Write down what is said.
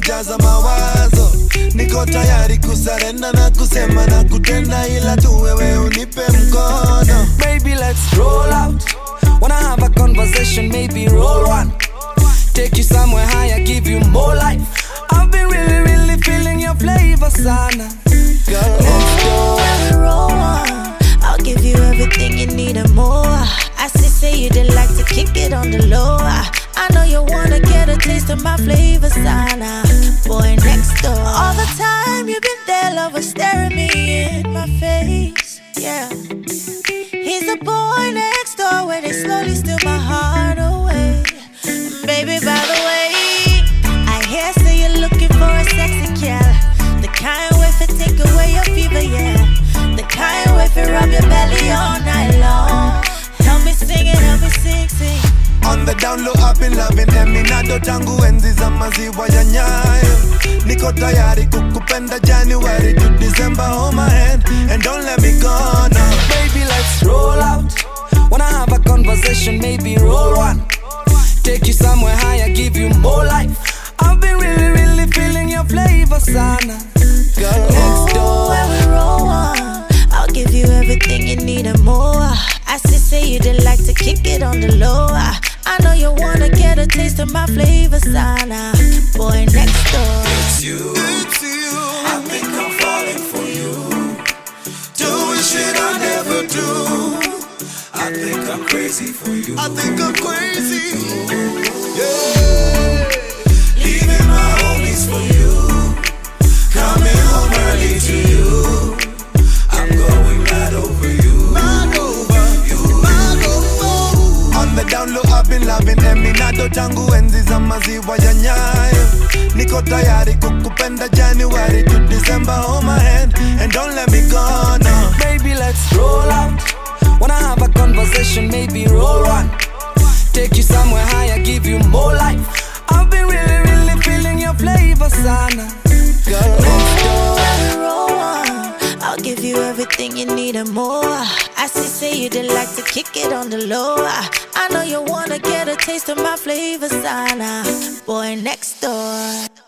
umenijaza mawazo. Niko tayari kusarenda na kusema na kutenda, ila tu wewe unipe mkono. Baby, let's roll out. Wanna have a conversation, maybe roll one. Take you somewhere higher, give you more life. I've been really feeling your flavor, sana. Girl, let's go. When we roll one, I'll give you everything you need and more. I say you did like to kick it on the low. I know you wanna get a taste of my flavor, sana. Boy next door. All the time you've been there, lover, staring me in my face. Yeah. He's the boy next door where they slowly steal my heart away. Baby, by the way, I hear say you're looking for a sexy gal. The kind way for take away your fever, yeah. The kind way for rub your belly all night long. Help me sing it, help me sing, sing. On the down low, I've been loving Eminado tangu enzi za maziwa ya Nyayo. Niko tayari kukupenda January to December, hold my hand and don't let me go now. Baby, let's roll out. Wanna have a conversation, maybe roll one. Take you somewhere higher, give you more life. I've been really feeling your flavor, sana. Girl, next door. When we roll one, I'll give you everything you need and more. I say you did like to kick it on the low. I know you wanna get a taste of my flavor, sana. Boy next door. It's you. I think I'm falling for you. Doing shit I never do. I think I'm crazy for you. I think I'm crazy. Yeah. Leaving my homies for you. Coming home early to you. I'm going mad over you. Mad over you. Mad over. On the down low, I've been loving Eminado tangu enzi za maziwa ya Nyayo. Niko tayari kukupenda January to December, hold my hand and don't let me go now. Baby, let's roll out. Wanna have a conversation, maybe roll one. Take you somewhere higher, give you more life. I've been really feeling your flavor, sana. Girl, let's go. When we roll one, I'll give you everything you need and more. I say you did like to kick it on the low. I know you wanna get a taste of my flavor, sana. Boy next door.